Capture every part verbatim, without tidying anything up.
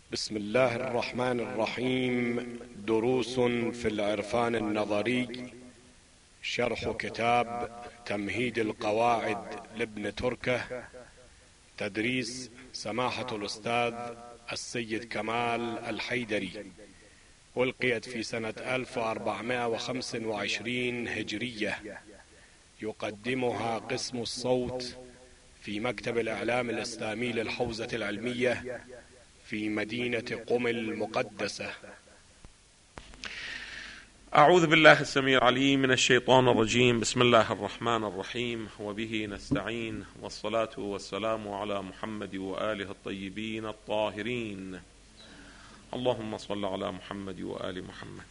بسم الله الرحمن الرحيم. دروس في العرفان النظري، شرح كتاب تمهيد القواعد لابن تركه، تدريس سماحة الأستاذ السيد كمال الحيدري، ألقيت في سنة ألف وأربعمائة وخمسة وعشرين هجرية. يقدمها قسم الصوت في مكتب الإعلام الإسلامي للحوزة العلمية في مدينة قم المقدسة. أعوذ بالله السميع العليم من الشيطان الرجيم. بسم الله الرحمن الرحيم، وبه نستعين، والصلاة والسلام على محمد وآله الطيبين الطاهرين. اللهم صل على محمد وآل محمد.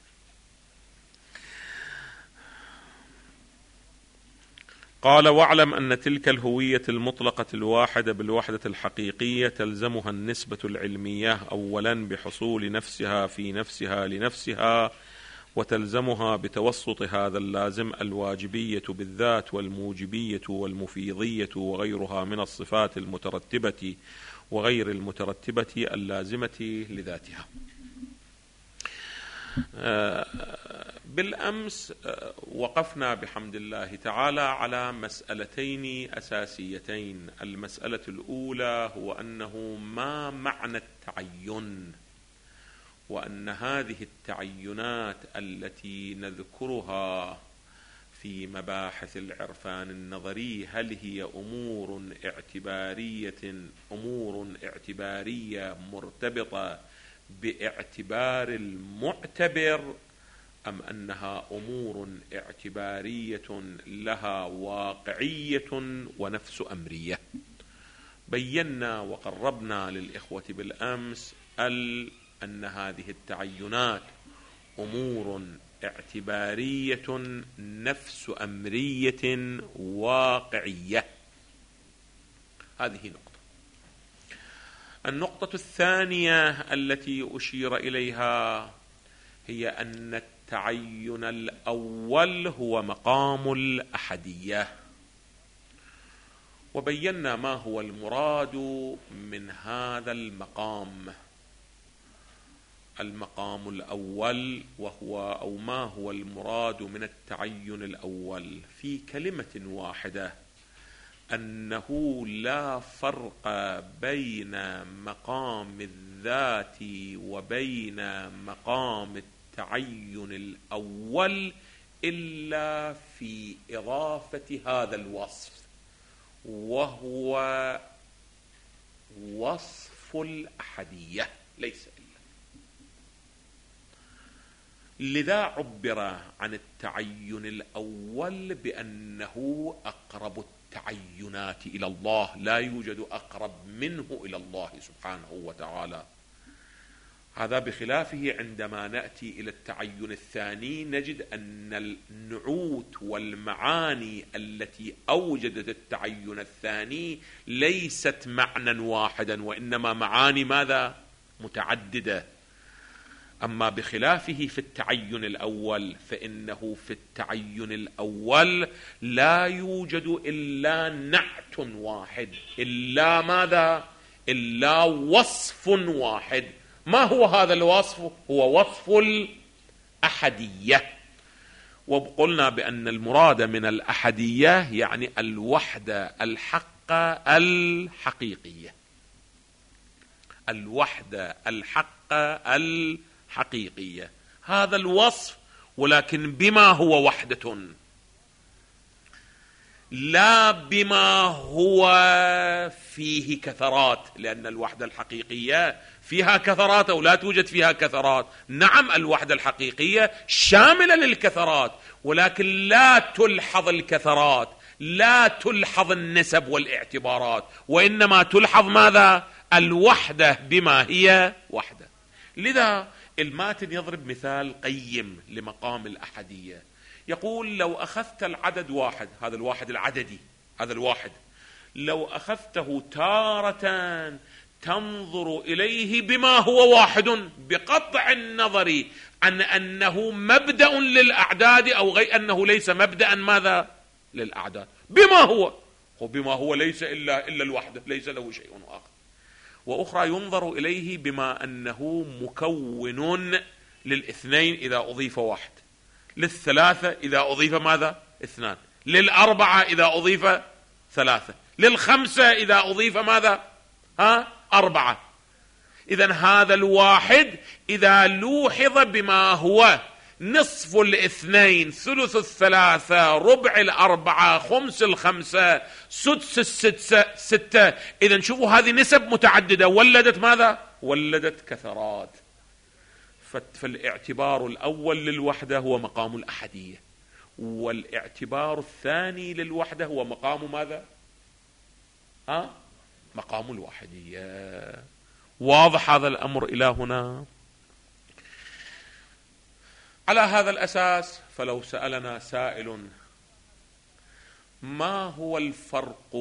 قال: واعلم أن تلك الهوية المطلقة الواحدة بالوحدة الحقيقية تلزمها النسبة العلمية أولا بحصول نفسها في نفسها لنفسها، وتلزمها بتوسط هذا اللازم الواجبية بالذات والموجبية والمفيضية وغيرها من الصفات المترتبة وغير المترتبة اللازمة لذاتها. بالأمس وقفنا بحمد الله تعالى على مسألتين أساسيتين. المسألة الأولى هو أنه ما معنى التعين، وأن هذه التعينات التي نذكرها في مباحث العرفان النظري هل هي أمور اعتبارية أمور اعتبارية مرتبطة باعتبار المعتبر، أم أنها أمور اعتبارية لها واقعية ونفس أمرية. بينا وقربنا للإخوة بالأمس أن هذه التعينات أمور اعتبارية نفس أمرية واقعية. هذه نقطة. النقطة الثانية التي أشير إليها هي أن التعين الأول هو مقام الأحدية، وبينا ما هو المراد من هذا المقام. المقام الأول وهو أو ما هو المراد من التعين الأول في كلمة واحدة: أنه لا فرق بين مقام الذات وبين مقام التعين الأول إلا في إضافة هذا الوصف، وهو وصف الأحدية، ليس إلا. لذا عبر عن التعين الأول بأنه أقرب التعينات إلى الله، لا يوجد أقرب منه إلى الله سبحانه وتعالى. هذا بخلافه عندما نأتي إلى التعين الثاني نجد أن النعوت والمعاني التي أوجدت التعين الثاني ليست معنى واحدا، وإنما معاني ماذا؟ متعددة. أما بخلافه في التعين الأول فإنه في التعين الأول لا يوجد إلا نعت واحد، إلا ماذا؟ إلا وصف واحد. ما هو هذا الوصف؟ هو وصف الأحدية. وقلنا بأن المراد من الأحدية يعني الوحدة الحقة الحقيقية، الوحدة الحقة الحقيقية، هذا الوصف، ولكن بما هو وحدة، لا بما هو فيه كثرات، لأن الوحدة الحقيقية فيها كثرات أو لا توجد فيها كثرات. نعم، الوحدة الحقيقية شاملة للكثرات، ولكن لا تلحظ الكثرات، لا تلحظ النسب والاعتبارات، وإنما تلحظ ماذا؟ الوحدة بما هي وحدة. لذا الماتن يضرب مثال قيم لمقام الأحدية. يقول: لو أخذت العدد واحد، هذا الواحد العددي، هذا الواحد، لو أخذته تارة تنظر إليه بما هو واحد بقطع النظر عن أنه مبدأ للأعداد أو غير أنه ليس مبدأ ماذا؟ للأعداد. بما هو، وبما هو ليس إلا إلا الوحدة، ليس له شيء آخر. وأخرى ينظر إليه بما أنه مكون للاثنين إذا أضيف واحد، للثلاثة إذا أضيف ماذا؟ اثنان، للأربعة إذا أضيف ثلاثة، للخمسة إذا أضيف ماذا؟ ها؟ أربعة. إذن هذا الواحد إذا لوحظ بما هو نصف الاثنين، ثلث الثلاثة، ربع الأربعة، خمس الخمسة، سدس الستة ستة، إذن شوفوا هذه نسب متعددة ولدت ماذا؟ ولدت كثرات. فالاعتبار الأول للوحدة هو مقام الأحدية، والاعتبار الثاني للوحدة هو مقام ماذا؟ ها؟ مقام الواحدية. واضح هذا الأمر إلى هنا؟ على هذا الأساس فلو سألنا سائل ما هو الفرق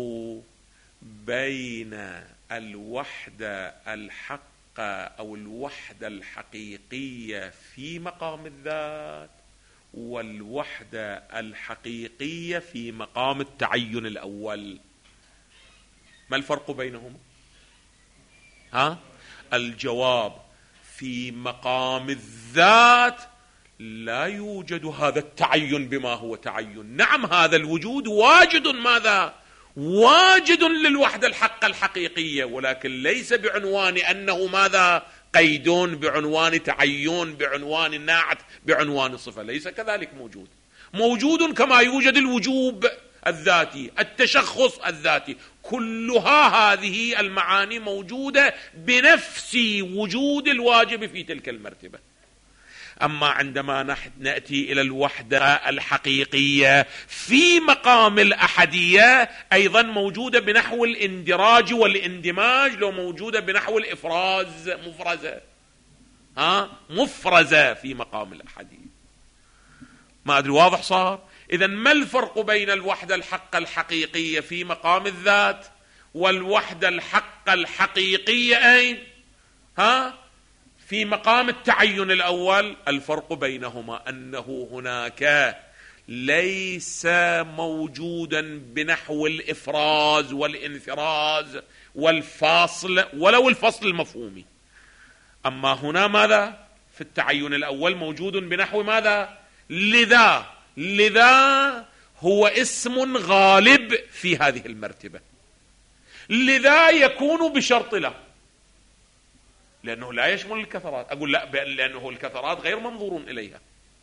بين الوحدة الحقة أو الوحدة الحقيقية في مقام الذات والوحدة الحقيقية في مقام التعين الأول، ما الفرق بينهما؟ ها؟ الجواب في مقام الذات لا يوجد هذا التعين بما هو تعين. نعم هذا الوجود واجد، ماذا؟ واجد للوحدة الحقة الحقيقية، ولكن ليس بعنوان أنه ماذا؟ قيد، بعنوان تعين، بعنوان نعت، بعنوان صفة، ليس كذلك. موجود موجود كما يوجد الوجوب الذاتي، التشخص الذاتي، كلها هذه المعاني موجودة بنفس وجود الواجب في تلك المرتبة. أما عندما نأتي إلى الوحدة الحقيقية في مقام الأحدية أيضا موجودة بنحو الاندراج والاندماج، لو موجودة بنحو الإفراز، مفرزة، ها؟ مفرزة في مقام الأحدية. ما أدري واضح صار؟ إذن ما الفرق بين الوحدة الحقة الحقيقية في مقام الذات والوحدة الحقة الحقيقية أين؟ ها؟ في مقام التعين الأول. الفرق بينهما أنه هناك ليس موجودا بنحو الإفراز والانفراز والفاصل ولو الفصل المفهومي. أما هنا ماذا؟ في التعين الأول موجود بنحو ماذا؟ لذا لذا هو اسم غالب في هذه المرتبة، لذا يكون بشرط له، لأنه لا يشمل الكثرات. أقول لا، لأنه الكثرات غير منظور إليها.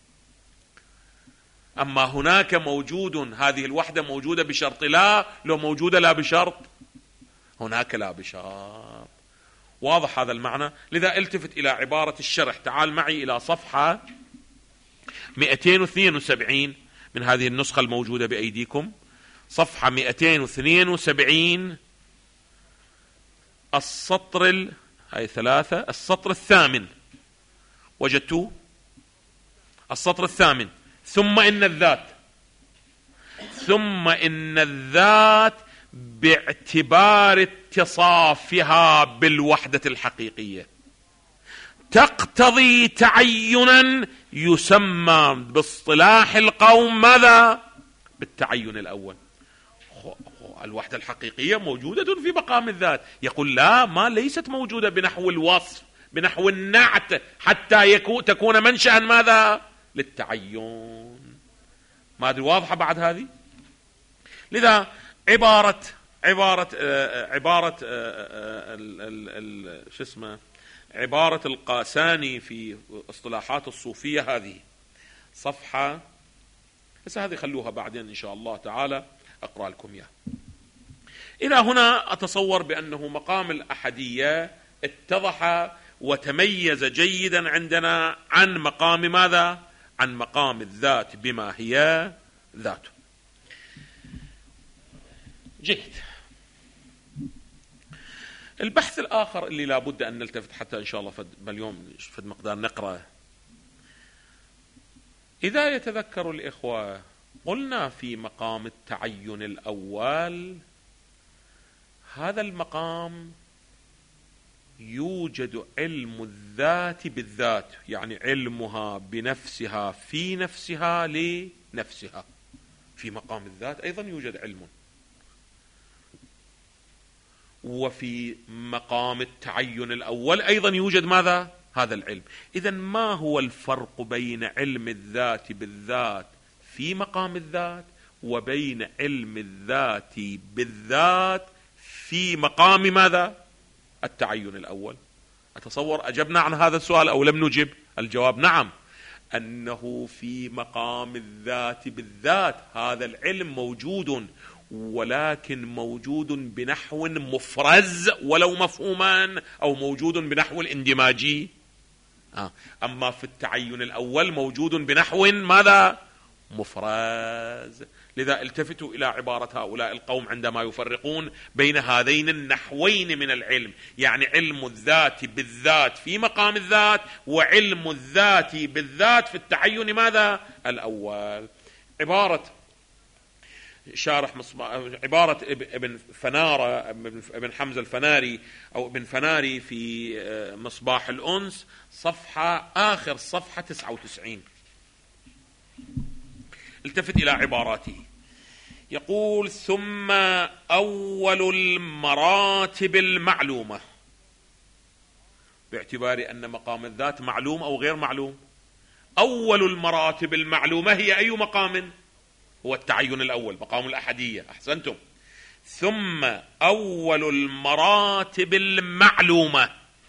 أما هناك موجود، هذه الوحدة موجودة بشرط لا، لو موجودة لا بشرط، هناك لا بشرط. واضح هذا المعنى؟ لذا التفت إلى عبارة الشرح. تعال معي إلى صفحة مئتين واثنين وسبعين من هذه النسخة الموجودة بأيديكم، صفحة مئتين واثنين وسبعين، السطر ال... هاي ثلاثة، السطر الثامن، وجدتوه؟ السطر الثامن. ثم إن الذات، ثم إن الذات باعتبار اتصافها بالوحدة الحقيقية تقتضي تعينا يسمى باصطلاح القوم ماذا؟ بالتعين الأول. الوحدة الحقيقية موجودة في مقام الذات. يقول لا، ما ليست موجودة بنحو الوصف، بنحو النعت، حتى يكون تكون منشأ ماذا؟ للتعين. ما أدري واضحة بعد هذه؟ لذا عبارة عبارة آه عبارة آه ال ال ال شو اسمه عبارة القاساني في اصطلاحات الصوفية هذه صفحة، بس هذه خلوها بعدين إن شاء الله تعالى أقرأ لكم إياه. إلى هنا أتصور بأنه مقام الأحدية اتضح وتميز جيدا عندنا عن مقام ماذا؟ عن مقام الذات بما هي ذاته. جيد. البحث الآخر اللي لابد أن نلتفت حتى إن شاء الله فد اليوم فد مقدار نقرأ. إذا يتذكر الإخوة قلنا في مقام التعين الأول هذا المقام يوجد علم الذات بالذات، يعني علمها بنفسها في نفسها لنفسها. في مقام الذات أيضا يوجد علم، وفي مقام التعين الأول أيضا يوجد ماذا؟ هذا العلم. إذن ما هو الفرق بين علم الذات بالذات في مقام الذات وبين علم الذات بالذات في مقام ماذا؟ التعين الأول. أتصور أجبنا عن هذا السؤال أو لم نجب؟ الجواب نعم، أنه في مقام الذات بالذات هذا العلم موجود، ولكن موجود بنحو مفرز ولو مفهوما، أو موجود بنحو الاندماجي. آه. أما في التعين الأول موجود بنحو ماذا؟ مفرز. لذا التفتوا إلى عبارة هؤلاء القوم عندما يفرقون بين هذين النحوين من العلم، يعني علم الذات بالذات في مقام الذات، وعلم الذات بالذات في التعين ماذا؟ الأول. عبارة شارح مصباح، عبارة ابن فنارة ابن حمزة الفناري أو ابن فناري في مصباح الأنس صفحة آخر صفحة تسعة وتسعين. التفت إلى عباراته، يقول: ثم أول المراتب المعلومة، باعتبار أن مقام الذات معلوم أو غير معلوم. أول المراتب المعلومة هي أي مقام؟ هو التعين الأول، مقام الأحدية. أحسنتم. ثم أول المراتب المعلومة،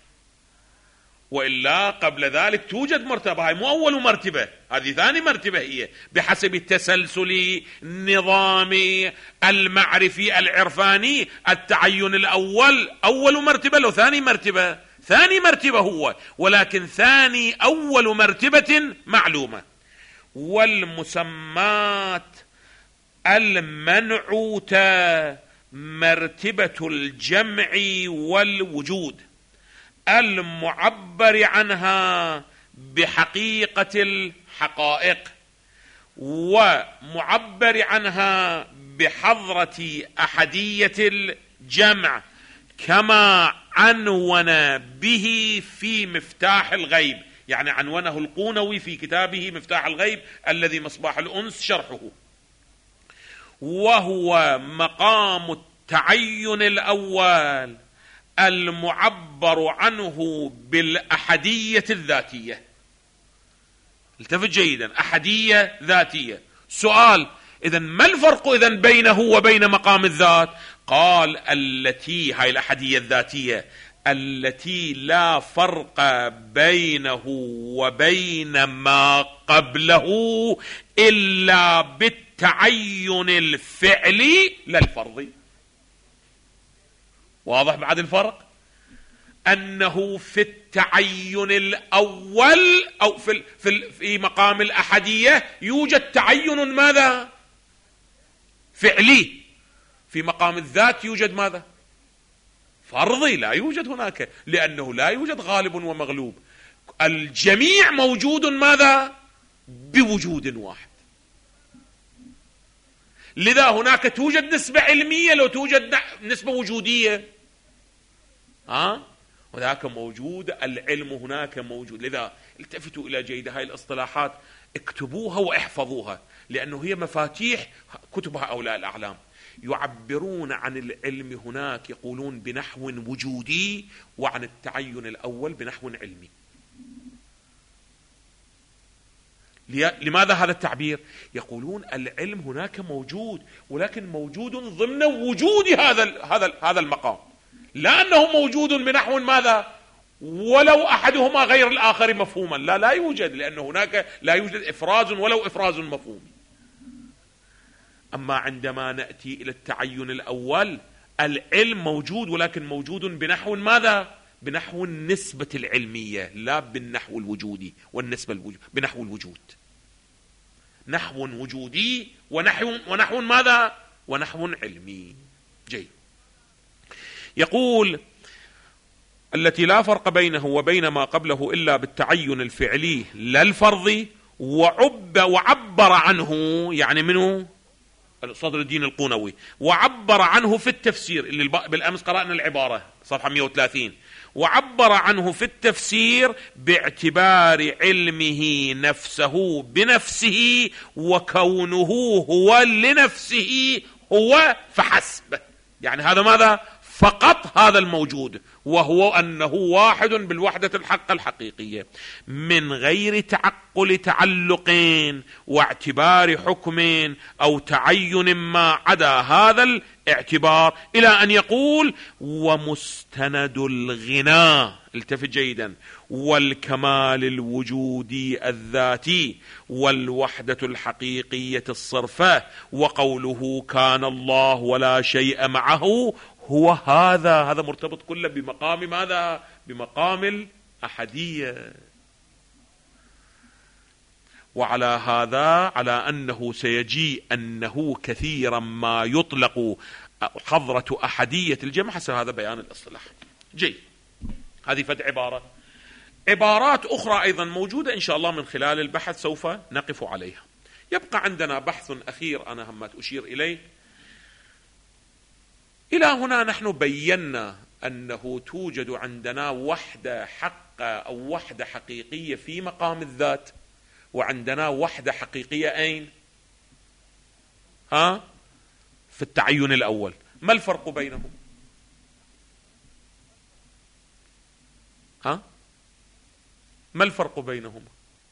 وإلا قبل ذلك توجد مرتبة، هاي مو أول مرتبة، هذه ثاني مرتبة، هي بحسب التسلسل النظامي المعرفي العرفاني. التعين الأول أول مرتبة لو ثاني مرتبة، ثاني مرتبة هو، ولكن ثاني أول مرتبة معلومة. والمسمات المنعوتة مرتبة الجمع والوجود المعبر عنها بحقيقة الحقائق، ومعبر عنها بحضرة أحدية الجمع، كما عنون به في مفتاح الغيب، يعني عنونه القونوي في كتابه مفتاح الغيب الذي مصباح الأنس شرحه. وهو مقام التعين الأول المعبر عنه بالأحدية الذاتية. التفت جيدا، أحدية ذاتية. سؤال: إذن ما الفرق إذن بينه وبين مقام الذات؟ قال: التي هاي الأحدية الذاتية التي لا فرق بينه وبين ما قبله إلا بالتعين الفعلي لا الفرضي. واضح بعد الفرق؟ أنه في التعين الأول أو في في في مقام الأحدية يوجد تعين ماذا؟ فعلي. في مقام الذات يوجد ماذا؟ فرضي. لا يوجد هناك، لأنه لا يوجد غالب ومغلوب، الجميع موجود ماذا؟ بوجود واحد. لذا هناك توجد نسبة علمية لو توجد نسبة وجودية، ها أه؟ وذاك موجود، العلم هناك موجود. لذا التفتوا إلى جيد هاي الاصطلاحات، اكتبوها واحفظوها، لأنه هي مفاتيح كتب هؤلاء الأعلام. يعبرون عن العلم هناك يقولون بنحو وجودي، وعن التعين الأول بنحو علمي. لماذا هذا التعبير؟ يقولون العلم هناك موجود، ولكن موجود ضمن وجود هذا هذا هذا المقام، لا أنه موجود بنحو ماذا؟ ولو أحدهما غير الآخر مفهوما، لا لا يوجد، لأن هناك لا يوجد إفراز ولو إفراز مفهومي. أما عندما نأتي إلى التعين الأول، العلم موجود، ولكن موجود بنحو ماذا؟ بنحو النسبة العلمية، لا بالنحو الوجودي والنسبة الوجود، بنحو الوجود، نحو وجودي ونحو ونحو ماذا؟ ونحو علمي. جيد. يقول: التي لا فرق بينه وبين ما قبله إلا بالتعين الفعلي لا الفرضي، وعب وعبر عنه، يعني منه صدر الدين القونوي، وعبر عنه في التفسير اللي بالأمس قرأنا العبارة صفحة مئة وثلاثين، وعبر عنه في التفسير باعتبار علمه نفسه بنفسه، وكونه هو لنفسه هو فحسب. يعني هذا ماذا؟ فقط هذا الموجود، وهو أنه واحد بالوحدة الحق الحقيقية من غير تعقل تعلق واعتبار حكم أو تعين ما عدا هذا الاعتبار، إلى أن يقول ومستند الغنى، التفت جيدا، والكمال الوجودي الذاتي والوحدة الحقيقية الصرفة، وقوله كان الله ولا شيء معه، هو هذا هذا مرتبط كله بمقام ماذا؟ بمقام الأحدية. وعلى هذا على أنه سيجيء أنه كثيرا ما يطلق حضرة أحدية الجمع حسب هذا بيان الاصطلاح. جيد، هذه فد عبارة. عبارات أخرى أيضا موجودة إن شاء الله من خلال البحث سوف نقف عليها. يبقى عندنا بحث أخير أنا همت أشير إليه. إلى هنا نحن بينا أنه توجد عندنا وحدة حقة أو وحدة حقيقية في مقام الذات، وعندنا وحدة حقيقية أين؟ ها؟ في التعين الأول. ما الفرق بينهم؟ ها؟ ما الفرق بينهما؟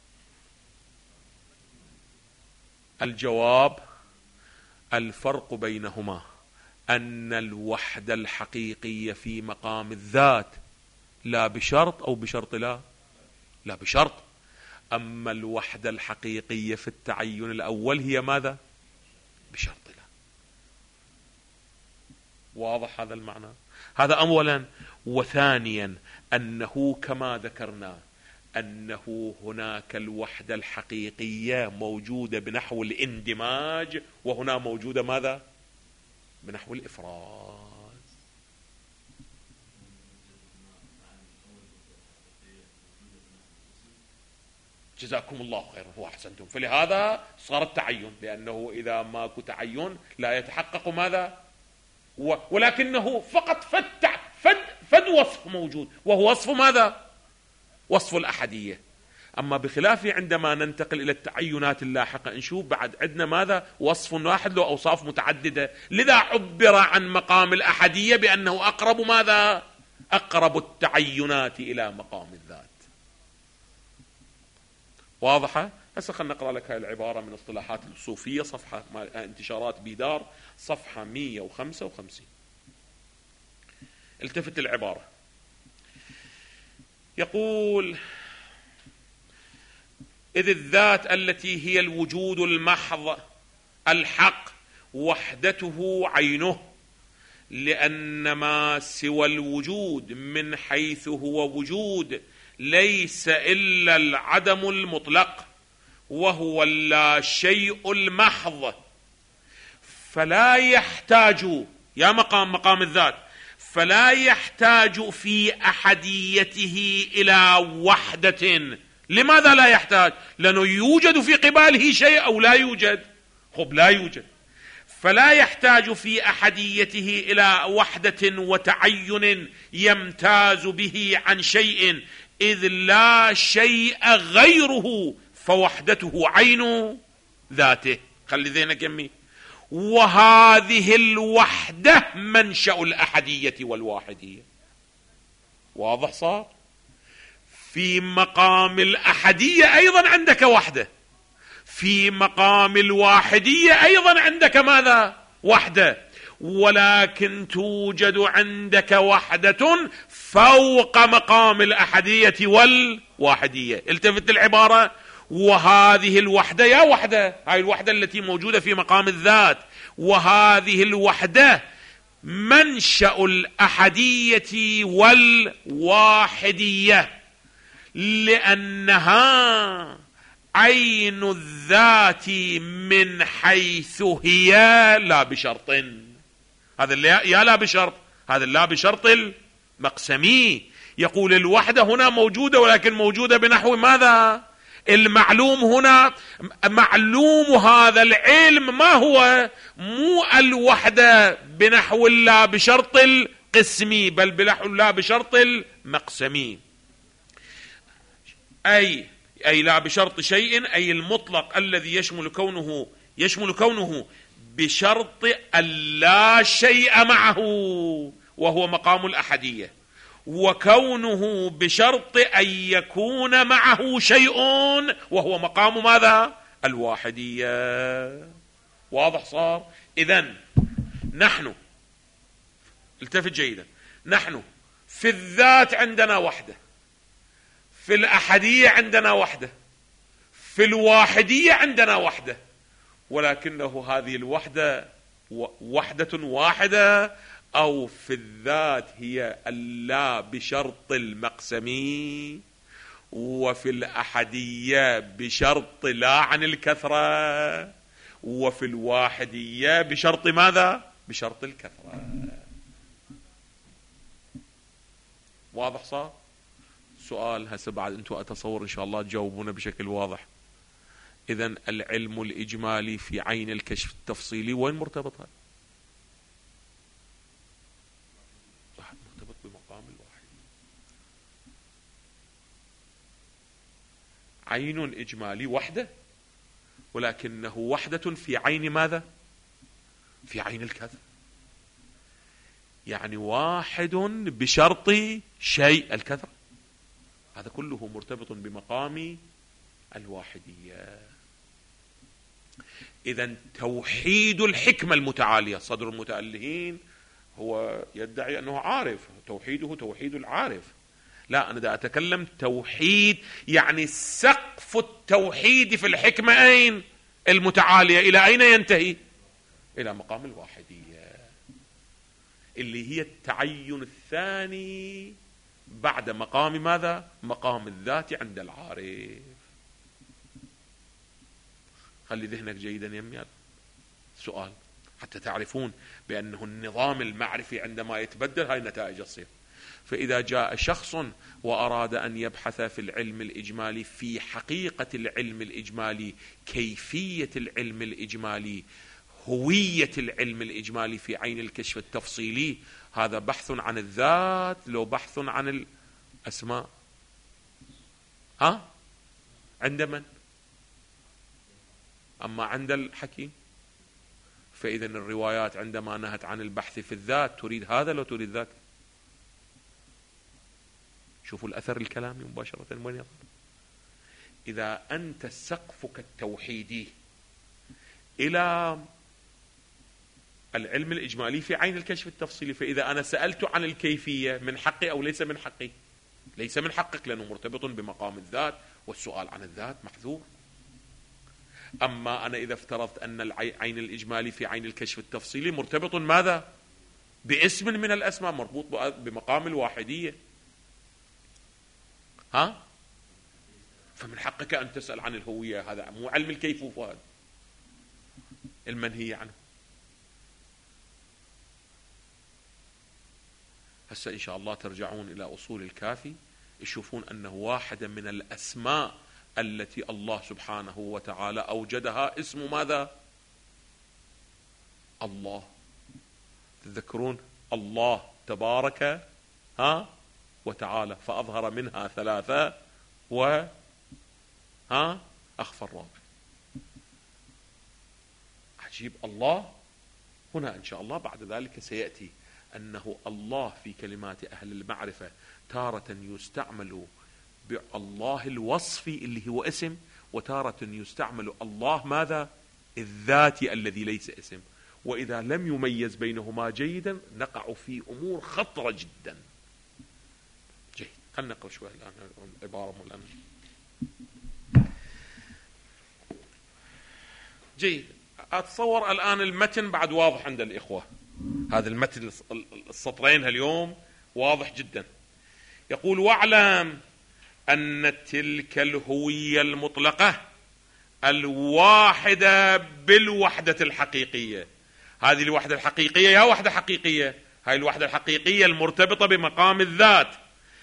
الجواب: الفرق بينهما أن الوحدة الحقيقية في مقام الذات لا بشرط أو بشرط لا لا بشرط، أما الوحدة الحقيقية في التعين الأول هي ماذا؟ بشرط لا. واضح هذا المعنى؟ هذا أولا. وثانيا أنه كما ذكرنا أنه هناك الوحدة الحقيقية موجودة بنحو الاندماج، وهنا موجودة ماذا؟ بنحو الإفراز. جزاكم الله خيرا وأحسنتم. فلهذا صار التعين، لأنه إذا ماكو تعين لا يتحقق ماذا؟ ولكنه فقط فد فد فد وصف موجود، وهو وصف ماذا؟ وصف الأحدية. أما بخلافه عندما ننتقل إلى التعينات اللاحقة نشوف بعد عندنا ماذا؟ وصف واحد له أوصاف متعددة، لذا عبر عن مقام الأحدية بأنه أقرب ماذا؟ أقرب التعينات إلى مقام الذات. واضحة؟ هسه خلنا نقرأ لك هاي العبارة من اصطلاحات الصوفية، صفحة انتشارات بيدار، صفحة مئة وخمسة وخمسين. التفت العبارة، يقول: إذ الذات التي هي الوجود المحض الحق وحدته عينه، لأن ما سوى الوجود من حيث هو وجود ليس إلا العدم المطلق، وهو اللا شيء المحض، فلا يحتاج يا مقام مقام الذات فلا يحتاج في أحديته إلى وحدة. لماذا لا يحتاج؟ لأنه يوجد في قباله شيء أو لا يوجد؟ خب لا يوجد، فلا يحتاج في أحديته إلى وحدة وتعين يمتاز به عن شيء، إذ لا شيء غيره، فوحدته عين ذاته. خلي ذهنك يمي. وهذه الوحدة منشأ الأحدية والواحدية. واضح صار؟ في مقام الأحدية أيضا عندك وحدة، في مقام الواحدية أيضا عندك ماذا؟ وحدة، ولكن توجد عندك وحدة فوق مقام الأحدية والواحدية. التفت العبارة: وهذه الوحدة، يا وحدة، هاي الوحدة التي موجودة في مقام الذات، وهذه الوحدة منشأ الأحدية والواحدية، لأنها عين الذات من حيث هي لا بشرط. هذا يا لا بشرط، هذا لا بشرط المقسمي. يقول الوحدة هنا موجودة، ولكن موجودة بنحو ماذا؟ المعلوم هنا، معلوم هذا العلم ما هو؟ مو الوحدة بنحو لا بشرط القسمي، بل بنحو لا بشرط المقسمي. أي أي لا بشرط شيء، أي المطلق الذي يشمل كونه يشمل كونه بشرط أن لا شيء معه، وهو مقام الأحدية، وكونه بشرط أن يكون معه شيء وهو مقام ماذا؟ الواحدية. واضح صار؟ إذن نحن، التفت جيدا، نحن في الذات عندنا وحدة، في الأحدية عندنا وحدة، في الواحدية عندنا وحدة، ولكنه هذه الوحدة وحدة واحدة، أو في الذات هي اللا بشرط المقسمي، وفي الأحدية بشرط لا عن الكثرة، وفي الواحدية بشرط ماذا؟ بشرط الكثرة. واضح صار؟ سؤال هسه بعد انتم أتصور إن شاء الله تجاوبونه بشكل واضح. إذن العلم الإجمالي في عين الكشف التفصيلي وين مرتبطها؟ مرتبط بمقام الواحد. عين إجمالي وحدة، ولكنه وحدة في عين ماذا؟ في عين الكثرة، يعني واحد بشرط شيء الكثرة، هذا كله مرتبط بمقام الواحدية. إذن توحيد الحكمة المتعالية، صدر المتألهين هو يدعي أنه عارف، توحيده توحيد العارف. لا، أنا دا أتكلم توحيد، يعني سقف التوحيد في الحكمة أين؟ المتعالية. إلى أين ينتهي؟ إلى مقام الواحدية، اللي هي التعين الثاني بعد مقام ماذا؟ مقام الذات عند العارف. خلي ذهنك جيدا يميال سؤال حتى تعرفون بأنه النظام المعرفي عندما يتبدل هاي النتائج تصير. فإذا جاء شخص وأراد أن يبحث في العلم الإجمالي في حقيقة العلم الإجمالي، كيفية العلم الإجمالي، هوية العلم الإجمالي في عين الكشف التفصيلي، هذا بحث عن الذات لو بحث عن الأسماء؟ ها؟ عند من؟ أما عند الحكيم. فإذا الروايات عندما نهت عن البحث في الذات تريد هذا لو تريد ذاك. شوفوا الأثر الكلامي مباشرة وين يظهر. إذا أنت سقفك التوحيدي إلى العلم الإجمالي في عين الكشف التفصيلي، فإذا أنا سألت عن الكيفية من حقي أو ليس من حقي؟ ليس من حقك، لأنه مرتبط بمقام الذات، والسؤال عن الذات محذور. أما أنا إذا افترضت أن العين الإجمالي في عين الكشف التفصيلي مرتبط ماذا؟ باسم من الأسماء، مربوط بمقام الواحدية، ها؟ فمن حقك أن تسأل عن الهوية، هذا مو علم الكيف وفاد المنهي عنه. هسه إن شاء الله ترجعون إلى أصول الكافي، يشوفون أنه واحدة من الأسماء التي الله سبحانه وتعالى أوجدها اسم ماذا؟ الله. تذكرون الله تبارك ها وتعالى، فأظهر منها ثلاثة و ها أخفى الرابع. عجيب. الله هنا إن شاء الله بعد ذلك سيأتي أنه الله في كلمات أهل المعرفة تارة يستعمل بالله الوصفي اللي هو اسم، وتارة يستعمل الله ماذا؟ الذاتي الذي ليس اسم. وإذا لم يميز بينهما جيدا نقع في أمور خطرة جدا. جيد، خلنا نقرأ شوية الآن عبارة مولانا. جيد، أتصور الآن المتن بعد واضح عند الإخوة. هذا المتن السطرين اليوم واضح جدا. يقول: واعلم أن تلك الهوية المطلقة الواحدة بالوحدة الحقيقية، هذه الوحدة الحقيقية يا وحدة حقيقية، هاي الوحدة الحقيقية المرتبطة بمقام الذات،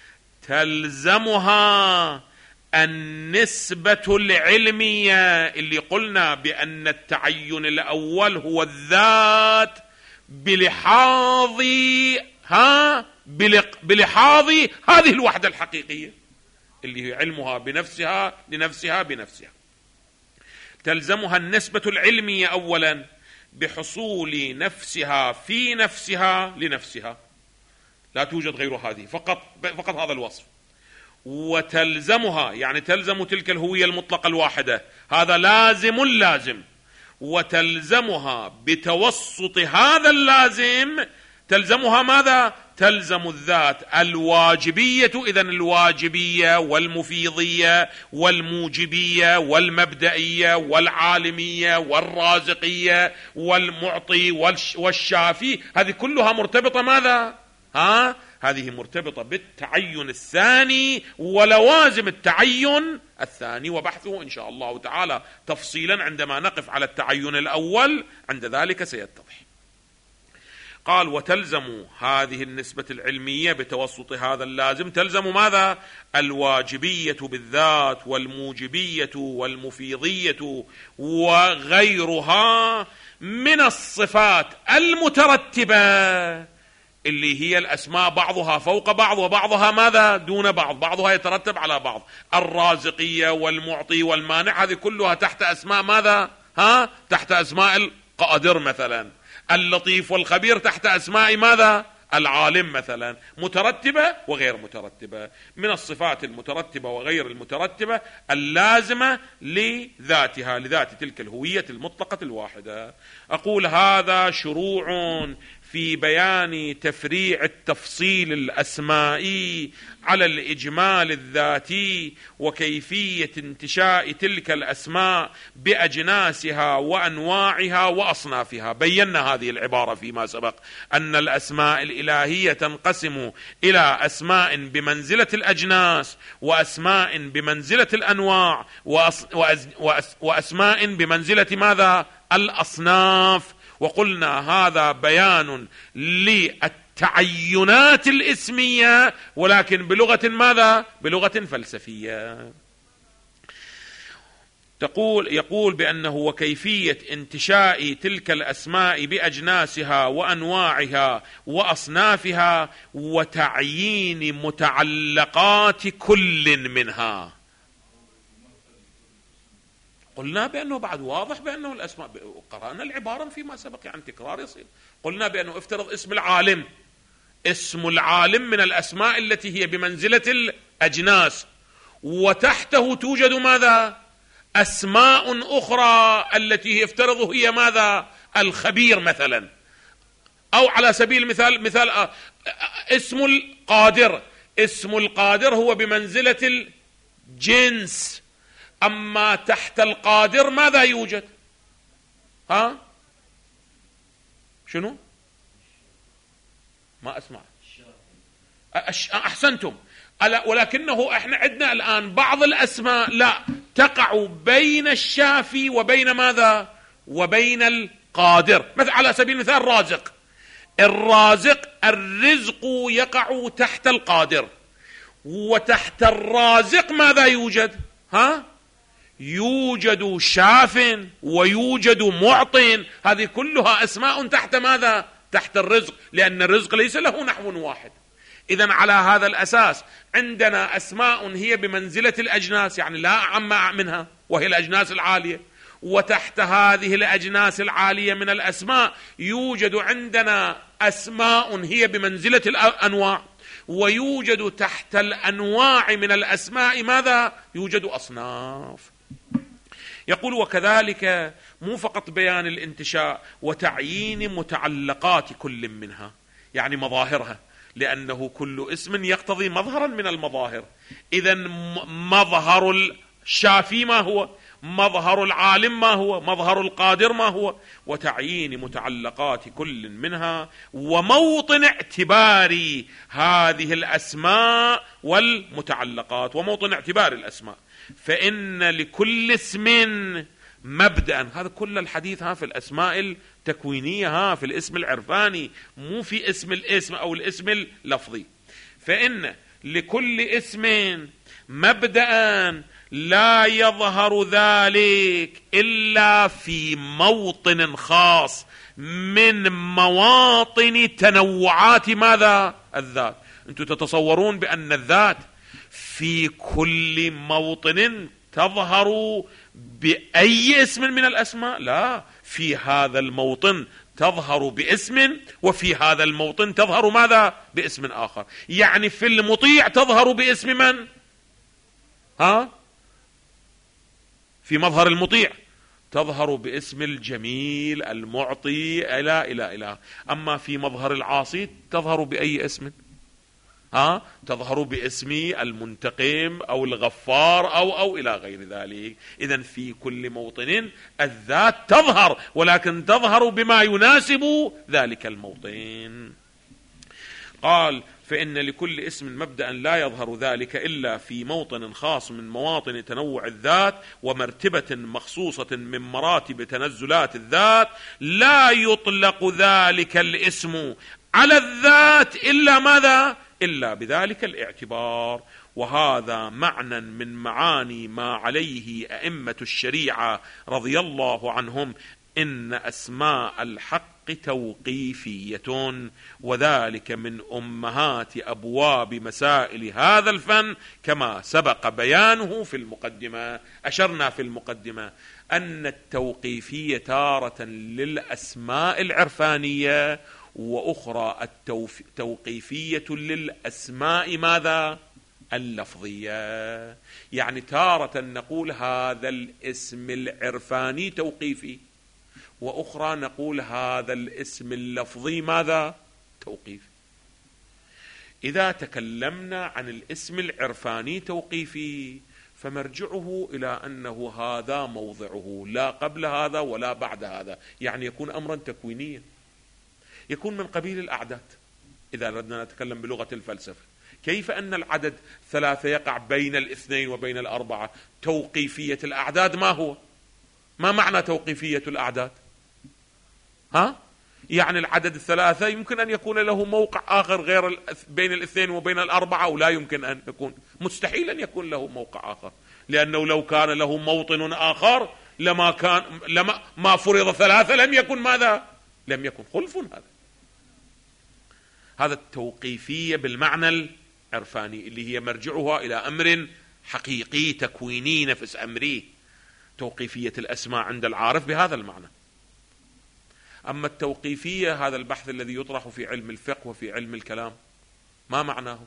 تلزمها النسبة العلمية، اللي قلنا بأن التعين الأول هو الذات بلحاظ ها بلحاظ هذه الوحدة الحقيقية اللي هي علمها بنفسها لنفسها بنفسها. تلزمها النسبة العلمية أولا بحصول نفسها في نفسها لنفسها، لا توجد غير هذه، فقط فقط هذا الوصف. وتلزمها يعني تلزم تلك الهوية المطلقة الواحدة، هذا لازم لازم. وتلزمها بتوسط هذا اللازم، تلزمها ماذا؟ تلزم الذات الواجبية. إذن الواجبية والمفيضية والموجبية والمبدئية والعالمية والرازقية والمعطي والشافي، هذه كلها مرتبطة ماذا؟ ها؟ هذه مرتبطة بالتعين الثاني ولوازم التعين الثاني، وبحثه إن شاء الله تعالى تفصيلا عندما نقف على التعين الأول، عند ذلك سيتضح. قال: وتلزم هذه النسبة العلمية بتوسط هذا اللازم، تلزم ماذا؟ الواجبية بالذات والموجبية والمفيضية وغيرها من الصفات المترتبة، اللي هي الأسماء بعضها فوق بعض وبعضها ماذا؟ دون بعض، بعضها يترتب على بعض. الرازقية والمعطي والمانع، هذه كلها تحت أسماء ماذا؟ ها؟ تحت أسماء القادر مثلا. اللطيف والخبير تحت أسماء ماذا؟ العالم مثلا. مترتبة وغير مترتبة، من الصفات المترتبة وغير المترتبة اللازمة لذاتها، لذات تلك الهوية المطلقة الواحدة. أقول هذا شروع في بيان تفريع التفصيل الأسمائي على الإجمال الذاتي، وكيفية انتشاء تلك الأسماء بأجناسها وأنواعها وأصنافها. بينا هذه العبارة فيما سبق، أن الأسماء الإلهية تنقسم إلى أسماء بمنزلة الأجناس، وأسماء بمنزلة الأنواع، وأس وأس وأس وأسماء بمنزلة ماذا؟ الأصناف. وقلنا هذا بيان للتعينات الاسمية، ولكن بلغة ماذا؟ بلغة فلسفية. تقول يقول بأنه وكيفية انتشاء تلك الأسماء بأجناسها وأنواعها وأصنافها، وتعيين متعلقات كل منها. قلنا بأنه بعد واضح بأنه الأسماء، قرأنا العبارة فيما سبق، يعني تكرار يصير. قلنا بأنه افترض اسم العالم، اسم العالم من الأسماء التي هي بمنزلة الأجناس، وتحته توجد ماذا؟ أسماء أخرى التي هي افترض هي ماذا؟ الخبير مثلا. أو على سبيل المثال مثال اسم القادر، اسم القادر هو بمنزلة الجنس، أما تحت القادر ماذا يوجد؟ ها؟ شنو؟ ما أسمع. أحسنتم. ولكنه احنا عندنا الآن بعض الأسماء لا تقع بين الشافي وبين ماذا؟ وبين القادر. مثل على سبيل المثال رازق، الرازق الرزق يقع تحت القادر، وتحت الرازق ماذا يوجد؟ ها؟ يوجد شاف ويوجد معط، هذه كلها أسماء تحت ماذا؟ تحت الرزق، لأن الرزق ليس له نحو واحد. إذن على هذا الأساس عندنا أسماء هي بمنزلة الأجناس، يعني لا أعم منها، وهي الأجناس العالية. وتحت هذه الأجناس العالية من الأسماء يوجد عندنا أسماء هي بمنزلة الأنواع، ويوجد تحت الأنواع من الأسماء ماذا؟ يوجد أصناف. يقول وكذلك مو فقط بيان الانتشاء وتعيين متعلقات كل منها، يعني مظاهرها، لأنه كل اسم يقتضي مظهرا من المظاهر. إذن مظهر الشافي ما هو؟ مظهر العالم ما هو؟ مظهر القادر ما هو؟ وتعيين متعلقات كل منها وموطن اعتبار هذه الأسماء والمتعلقات، وموطن اعتبار الأسماء. فإن لكل اسم مبدأ، هذا كل الحديث ها في الأسماء التكوينية، ها في الاسم العرفاني، مو في اسم الاسم أو الاسم اللفظي. فإن لكل اسم مبدأ لا يظهر ذلك إلا في موطن خاص من مواطن تنوعات ماذا؟ الذات. أنتم تتصورون بأن الذات في كل موطن تظهر بأي اسم من الأسماء؟ لا، في هذا الموطن تظهر باسم، وفي هذا الموطن تظهر ماذا؟ باسم آخر. يعني في المطيع تظهر باسم من؟ ها؟ في مظهر المطيع تظهر باسم الجميل المعطي إلى إلى إلى أما في مظهر العاصي تظهر بأي اسم؟ ها؟ تظهر باسم المنتقم أو الغفار أو أو إلى غير ذلك. إذن في كل موطن الذات تظهر، ولكن تظهر بما يناسب ذلك الموطن. قال: فإن لكل اسم مبدأ لا يظهر ذلك إلا في موطن خاص من مواطن تنوع الذات ومرتبة مخصوصة من مراتب تنزلات الذات، لا يطلق ذلك الاسم على الذات إلا ماذا؟ إلا بذلك الاعتبار. وهذا معنى من معاني ما عليه أئمة الشريعة رضي الله عنهم، إن أسماء الحق توقيفية، وذلك من أمهات أبواب مسائل هذا الفن كما سبق بيانه في المقدمة. أشرنا في المقدمة أن التوقيفية تارة للأسماء العرفانية، وأخرى التوقيفية للأسماء ماذا؟ اللفظية. يعني تارة نقول هذا الاسم العرفاني توقيفي، وأخرى نقول هذا الاسم اللفظي ماذا؟ توقيفي. إذا تكلمنا عن الاسم العرفاني توقيفي فمرجعه إلى أنه هذا موضعه، لا قبل هذا ولا بعد هذا، يعني يكون أمرا تكوينيا، يكون من قبيل الأعداد. إذا أردنا نتكلم بلغة الفلسفة، كيف أن العدد ثلاثة يقع بين الاثنين وبين الأربعة؟ توقيفية الأعداد ما هو؟ ما معنى توقيفية الأعداد؟ ها؟ يعني العدد الثلاثة يمكن أن يكون له موقع آخر غير بين الاثنين وبين الأربعة، أو لا يمكن أن يكون، مستحيل أن يكون له موقع آخر، لأنه لو كان له موطن آخر لما كان لما ما فرض ثلاثة لم يكن ماذا؟ لم يكن خلف. هذا هذا التوقيفية بالمعنى العرفاني اللي هي مرجعها إلى أمر حقيقي تكويني نفس أمري. توقيفية الأسماء عند العارف بهذا المعنى. أما التوقيفية هذا البحث الذي يطرح في علم الفقه وفي علم الكلام، ما معناه؟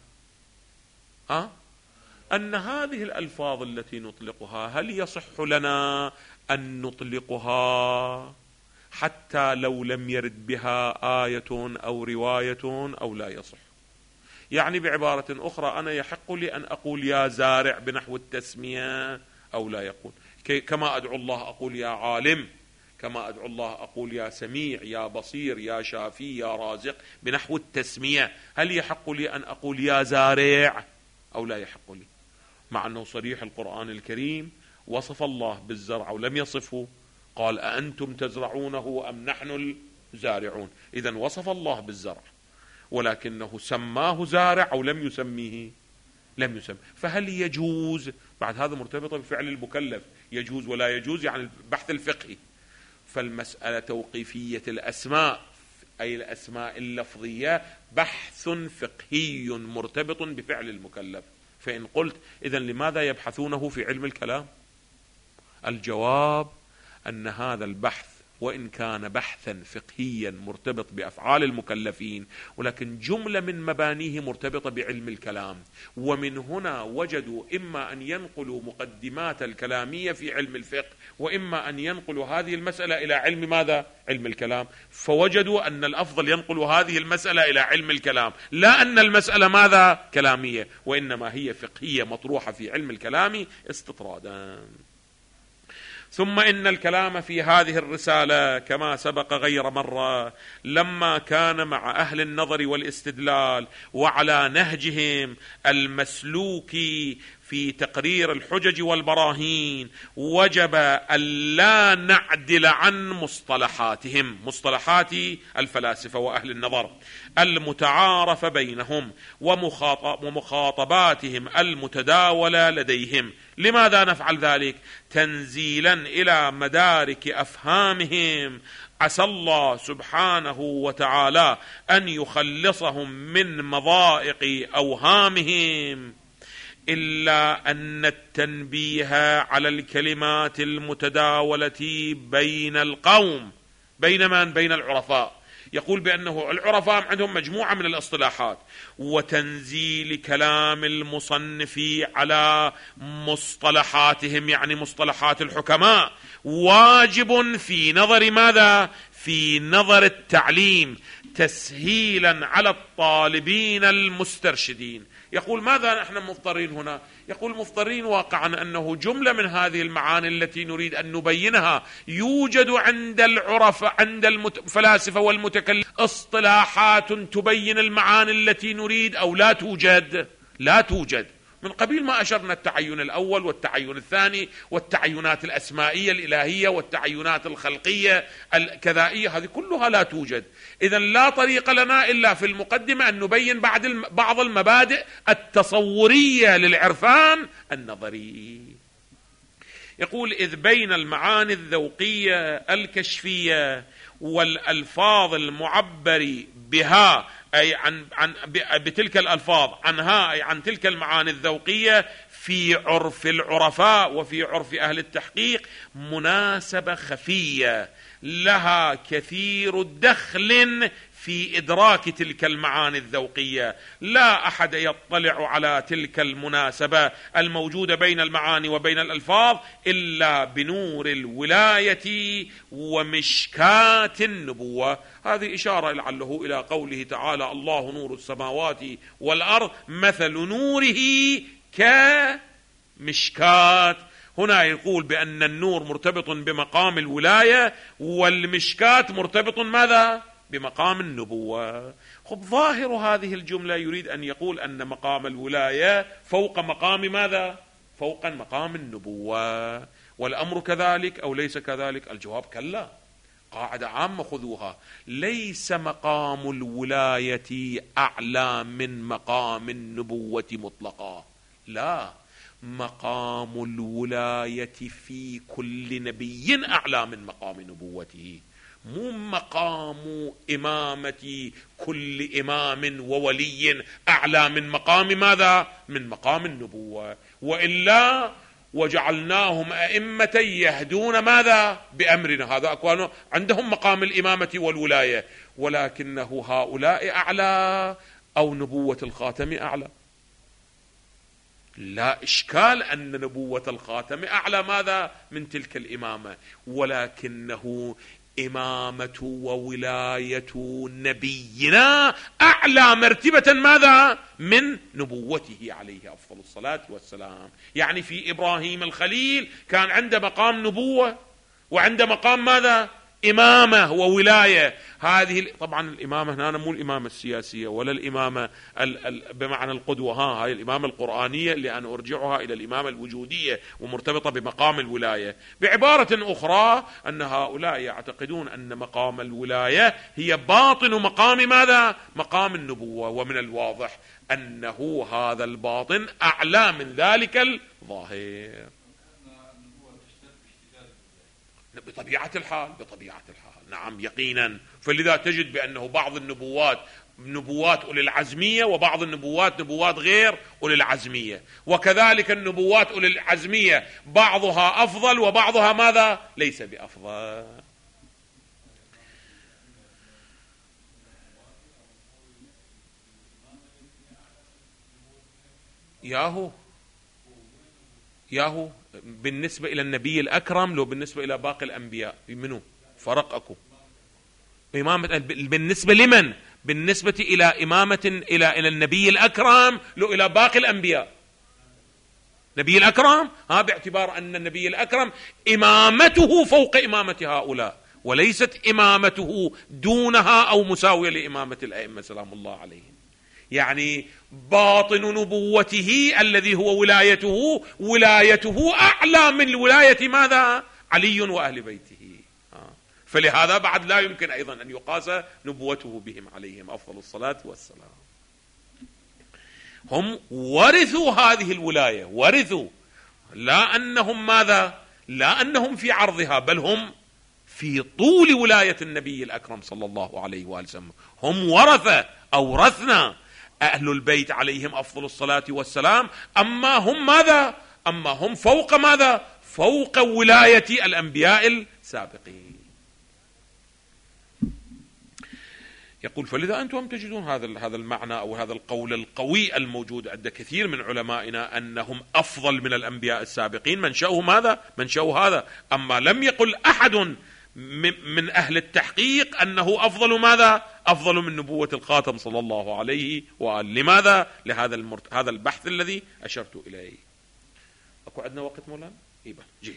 أه؟ أن هذه الألفاظ التي نطلقها هل يصح لنا أن نطلقها حتى لو لم يرد بها آية أو رواية أو لا يصح؟ يعني بعبارة أخرى أنا يحق لي أن أقول يا زارع بنحو التسمية أو لا يقول، كما أدعو الله أقول يا عالم، كما أدعو الله أقول يا سميع يا بصير يا شافي يا رازق بنحو التسمية. هل يحق لي أن أقول يا زارع أو لا يحق لي؟ مع أنه صريح القرآن الكريم وصف الله بالزرع ولم يصفه، قال أأنتم تزرعونه أم نحن الزارعون. إذن وصف الله بالزرع ولكنه سماه زارع أو لم يسميه؟ لم يسمى. فهل يجوز؟ بعد هذا مرتبطة بفعل المكلف، يجوز ولا يجوز يعني البحث الفقهي. فالمسألة توقيفية الأسماء أي الأسماء اللفظية بحث فقهي مرتبط بفعل المكلف. فإن قلت إذن لماذا يبحثونه في علم الكلام؟ الجواب أن هذا البحث وإن كان بحثا فقهيا مرتبط بأفعال المكلفين، ولكن جملة من مبانيه مرتبطة بعلم الكلام، ومن هنا وجدوا إما أن ينقلوا مقدمات الكلامية في علم الفقه، وإما أن ينقلوا هذه المسألة إلى علم ماذا؟ علم الكلام. فوجدوا أن الأفضل ينقلوا هذه المسألة إلى علم الكلام، لا أن المسألة ماذا؟ كلامية، وإنما هي فقهية مطروحة في علم الكلام استطرادا. ثم إن الكلام في هذه الرسالة كما سبق غير مرة لما كان مع أهل النظر والاستدلال وعلى نهجهم المسلوك في تقرير الحجج والبراهين، وجب ألا نعدل عن مصطلحاتهم، مصطلحات الفلاسفة وأهل النظر المتعارف بينهم ومخاطباتهم المتداولة لديهم. لماذا نفعل ذلك؟ تنزيلا إلى مدارك أفهامهم، عسى الله سبحانه وتعالى أن يخلصهم من مضائق أوهامهم، إلا أن التنبيه على الكلمات المتداولة بين القوم بين من؟ بين العرفاء. يقول بأنه العرفاء عندهم مجموعة من الاصطلاحات، وتنزيل كلام المصنف على مصطلحاتهم يعني مصطلحات الحكماء واجب في نظر ماذا؟ في نظر التعليم تسهيلا على الطالبين المسترشدين. يقول ماذا نحن مضطرين هنا؟ يقول مضطرين واقعا أنه جملة من هذه المعاني التي نريد أن نبينها يوجد عند العرف عند الفلاسفة والمتكلمين اصطلاحات تبين المعاني التي نريد أو لا توجد؟ لا توجد. من قبيل ما أشرنا التعين الأول والتعين الثاني والتعينات الأسمائية الإلهية والتعينات الخلقية الكذائية، هذه كلها لا توجد. إذن لا طريق لنا إلا في المقدمة أن نبين بعض المبادئ التصورية للعرفان النظري. يقول إذ بين المعاني الذوقية الكشفية والألفاظ المعبر بها أي عن, عن بتلك الألفاظ عنها أي عن تلك المعاني الذوقية في عرف العرفاء وفي عرف أهل التحقيق مناسبة خفية لها كثير دخل في إدراك تلك المعاني الذوقية. لا أحد يطلع على تلك المناسبة الموجودة بين المعاني وبين الألفاظ إلا بنور الولاية ومشكات النبوة. هذه إشارة لعله إلى قوله تعالى الله نور السماوات والأرض مثل نوره كمشكات. هنا يقول بأن النور مرتبط بمقام الولاية والمشكات مرتبط ماذا؟ بمقام النبوة. خب ظاهر هذه الجملة يريد أن يقول أن مقام الولاية فوق مقام ماذا؟ فوق مقام النبوة. والأمر كذلك أو ليس كذلك؟ الجواب كلا. قاعدة عامة خذوها، ليس مقام الولاية أعلى من مقام النبوة مطلقا، لا، مقام الولاية في كل نبي أعلى من مقام نبوته، مو مقام إمامة كل إمام وولي أعلى من مقام ماذا؟ من مقام النبوة. وإلا وجعلناهم أئمة يهدون ماذا؟ بأمرنا. هذا أكوانه عندهم مقام الإمامة والولاية، ولكنه هؤلاء أعلى أو نبوة الخاتم أعلى؟ لا إشكال أن نبوة الخاتم أعلى ماذا؟ من تلك الإمامة، ولكنه إمامة وولاية نبينا أعلى مرتبة ماذا؟ من نبوته عليه أفضل الصلاة والسلام. يعني في إبراهيم الخليل كان عنده مقام نبوة وعنده مقام ماذا؟ إمامة وولاية. هذه طبعا الإمامة هنا مو الإمامة السياسية ولا الإمامة بمعنى القدوة، ها هاي الإمامة القرآنية اللي أنا أرجعها إلى الإمامة الوجودية ومرتبطة بمقام الولاية. بعبارة أخرى أن هؤلاء يعتقدون أن مقام الولاية هي باطن مقام ماذا؟ مقام النبوة، ومن الواضح أنه هذا الباطن أعلى من ذلك الظاهر بطبيعة الحال. بطبيعة الحال نعم يقينا. فلذا تجد بأنه بعض النبوات نبوات أولي العزمية وبعض النبوات نبوات غير أولي العزمية، وكذلك النبوات أولي العزمية بعضها أفضل وبعضها ماذا؟ ليس بأفضل. ياهو ياهو بالنسبة إلى النبي الأكرم لو بالنسبة إلى باقي الأنبياء منو فرق أكو؟ إمامة بالنسبة لمن؟ بالنسبة إلى إمامة إلى إلى النبي الأكرم لو إلى باقي الأنبياء؟ نبي الأكرم ها باعتبار أن النبي الأكرم إمامته فوق إمامة هؤلاء وليست إمامته دونها أو مساوية لإمامة الأئمة سلام الله عليهم. يعني باطن نبوته الذي هو ولايته ولايته أعلى من ولاية ماذا؟ علي وأهل بيته. فلهذا بعد لا يمكن أيضا أن يقاس نبوته بهم عليهم أفضل الصلاة والسلام. هم ورثوا هذه الولاية، ورثوا، لا أنهم ماذا؟ لا أنهم في عرضها، بل هم في طول ولاية النبي الأكرم صلى الله عليه وآله وسلم. هم ورثة أورثنا أهل البيت عليهم أفضل الصلاة والسلام. أما هم ماذا؟ أما هم فوق ماذا؟ فوق ولاية الأنبياء السابقين. يقول فلذا أنتم تجدون هذا هذا المعنى أو هذا القول القوي الموجود عند كثير من علمائنا أنهم أفضل من الأنبياء السابقين، منشأهم هذا منشأه هذا. أما لم يقل أحد من أهل التحقيق أنه أفضل ماذا؟ أفضل من نبوة الخاتم صلى الله عليه وآله. لماذا؟ لهذا المرت... هذا البحث الذي أشرت إليه. أكو عندنا وقت مولانا؟ إيبا جي.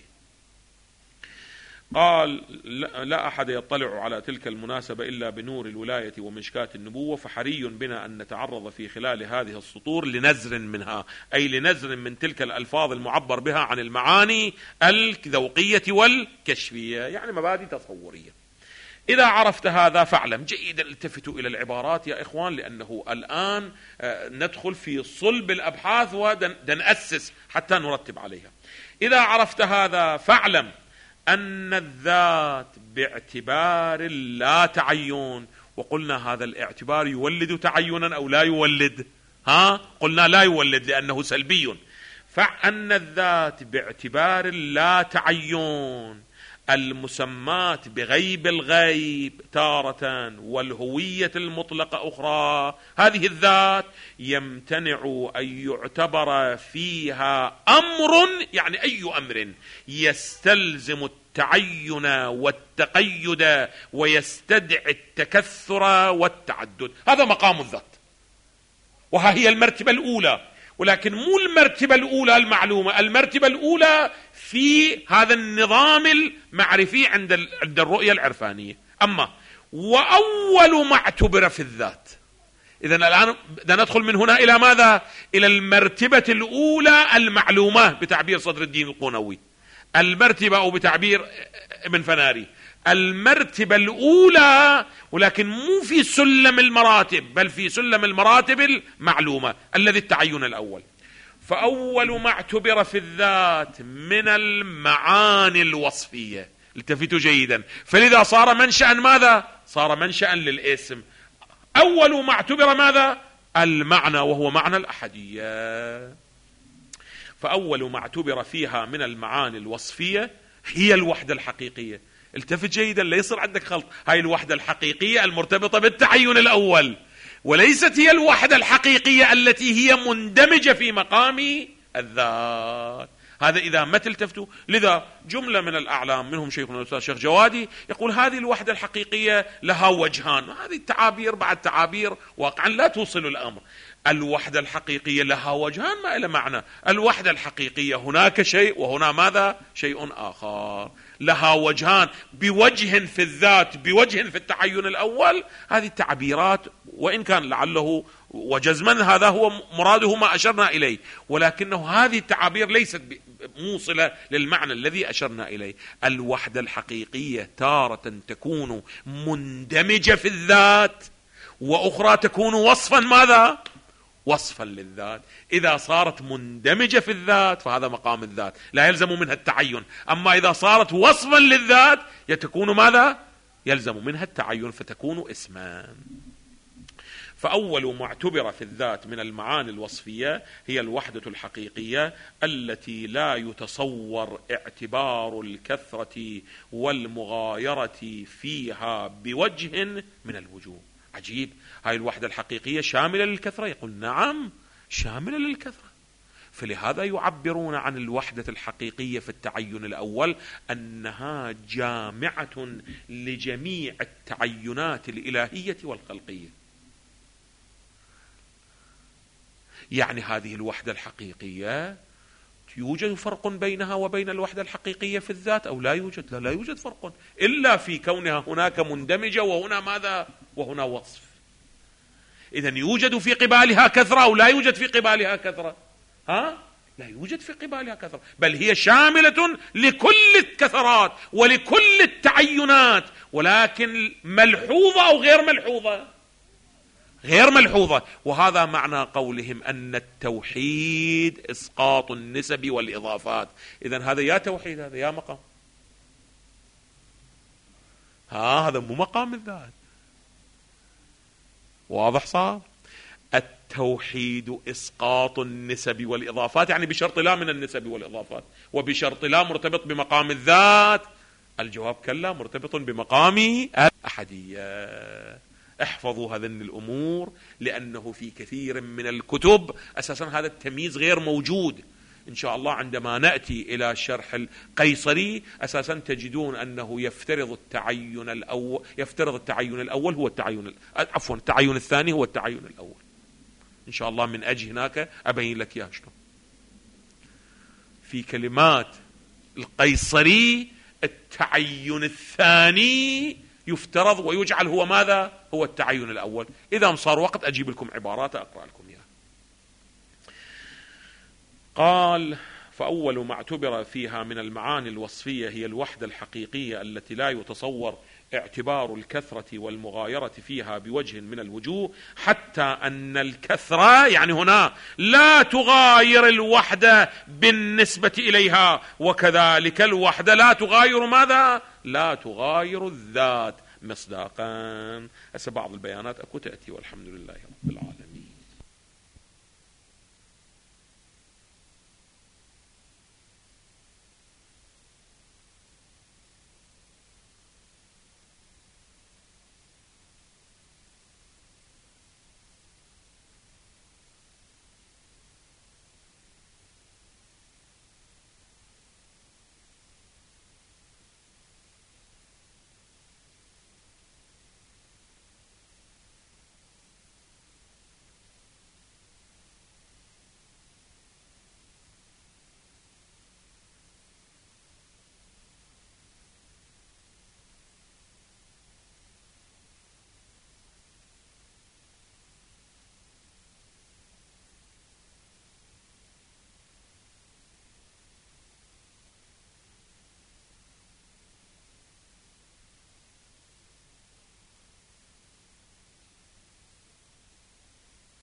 قال لا أحد يطلع على تلك المناسبة إلا بنور الولاية ومشكاة النبوة، فحري بنا أن نتعرض في خلال هذه السطور لنزر منها، أي لنزر من تلك الألفاظ المعبر بها عن المعاني الذوقية والكشفية، يعني مبادئ تصورية. إذا عرفت هذا فاعلم جيدا. التفتوا إلى العبارات يا إخوان، لأنه الآن ندخل في صلب الأبحاث ونأسس حتى نرتب عليها. إذا عرفت هذا فاعلم أن الذات باعتبار لا تعين، وقلنا هذا الاعتبار يولد تعينا أو لا يولد؟ ها قلنا لا يولد لأنه سلبي. فأن الذات باعتبار لا تعين المسمات بغيب الغيب تارة والهوية المطلقة أخرى، هذه الذات يمتنع أن يعتبر فيها أمر، يعني أي أمر يستلزم التعين والتقيد ويستدعي التكثر والتعدد. هذا مقام الذات، وها هي المرتبة الأولى، ولكن مو المرتبة الأولى المعلومة، المرتبة الأولى في هذا النظام المعرفي عند عند الرؤية العرفانية. أما وأول ما اعتبر في الذات، إذن الآن بدنا ندخل من هنا إلى ماذا؟ إلى المرتبة الأولى المعلومة بتعبير صدر الدين القونوي، المرتبة أو بتعبير ابن فناري المرتبة الأولى، ولكن مو في سلم المراتب بل في سلم المراتب المعلومة الذي التعين الأول. فأول ما اعتبر في الذات من المعاني الوصفية، التفتوا جيدا، فلذا صار منشأ ماذا؟ صار منشأ للاسم. أول ما اعتبر ماذا؟ المعنى، وهو معنى الأحدية. فأول ما اعتبر فيها من المعاني الوصفية هي الوحدة الحقيقية. التفت جيدا لا يصير عندك خلط، هاي الوحدة الحقيقية المرتبطة بالتعين الأول، وليست هي الوحدة الحقيقية التي هي مندمجة في مقام الذات. هذا إذا ما تلتفتوا. لذا جملة من الأعلام منهم شيخنا الأستاذ شيخ جوادي يقول هذه الوحدة الحقيقية لها وجهان. هذه التعابير بعد تعابير واقعا لا توصل الأمر. الوحدة الحقيقية لها وجهان ما إلى معنى. الوحدة الحقيقية هناك شيء وهنا ماذا؟ شيء آخر. لها وجهان، بوجه في الذات بوجه في التعين الأول. هذه التعبيرات وإن كان لعله وجزما هذا هو مراده ما أشرنا إليه، ولكنه هذه التعابير ليست موصلة للمعنى الذي أشرنا إليه. الوحدة الحقيقية تارة تكون مندمجة في الذات، وأخرى تكون وصفا ماذا؟ وصفا للذات. إذا صارت مندمجة في الذات فهذا مقام الذات لا يلزم منها التعين. أما إذا صارت وصفا للذات يتكون ماذا؟ يلزم منها التعين فتكون اسما. فأول ما اعتبر في الذات من المعاني الوصفية هي الوحدة الحقيقية التي لا يتصور اعتبار الكثرة والمغايرة فيها بوجه من الوجوه. عجيب، هاي الوحدة الحقيقية شاملة للكثرة؟ يقول نعم شاملة للكثرة. فلهذا يعبرون عن الوحدة الحقيقية في التعين الأول أنها جامعة لجميع التعينات الإلهية والخلقية. يعني هذه الوحدة الحقيقية يوجد فرق بينها وبين الوحدة الحقيقية في الذات أو لا يوجد؟ لا, لا يوجد فرق إلا في كونها هناك مندمجة وهنا ماذا؟ وهنا وصف. إذن يوجد في قبالها كثرة أو لا يوجد في قبالها كثرة؟ ها؟ لا يوجد في قبالها كثرة، بل هي شاملة لكل الكثرات ولكل التعينات، ولكن ملحوظة أو غير ملحوظة؟ غير ملحوظة. وهذا معنى قولهم أن التوحيد إسقاط النسب والإضافات. إذن هذا يا توحيد هذا يا مقام. ها هذا مو مقام الذات. واضح صار؟ التوحيد إسقاط النسب والإضافات، يعني بشرط لا من النسب والإضافات، وبشرط لا مرتبط بمقام الذات. الجواب كلا، مرتبط بمقام الأحدية. احفظوا هذين الأمور، لأنه في كثير من الكتب أساسا هذا التمييز غير موجود. إن شاء الله عندما نأتي إلى شرح القيصري أساسا تجدون أنه يفترض التعين الأول يفترض التعين الأول هو التعين عفوا التعين الثاني هو التعين الأول. إن شاء الله من أجي هناك أبين لك يا شنو في كلمات القيصري التعين الثاني يفترض ويجعل هو ماذا؟ هو التعين الأول. إذا صار وقت أجيب لكم عبارات أقرأ لكم إياها. قال: فأول ما اعتبر فيها من المعاني الوصفية هي الوحدة الحقيقية التي لا يتصور اعتبار الكثرة والمغايرة فيها بوجه من الوجوه، حتى أن الكثرة يعني هنا لا تغاير الوحدة بالنسبة إليها، وكذلك الوحدة لا تغاير ماذا؟ لا تغاير الذات مصداقا. هسه بعض البيانات أكو تأتي، والحمد لله رب العالمين.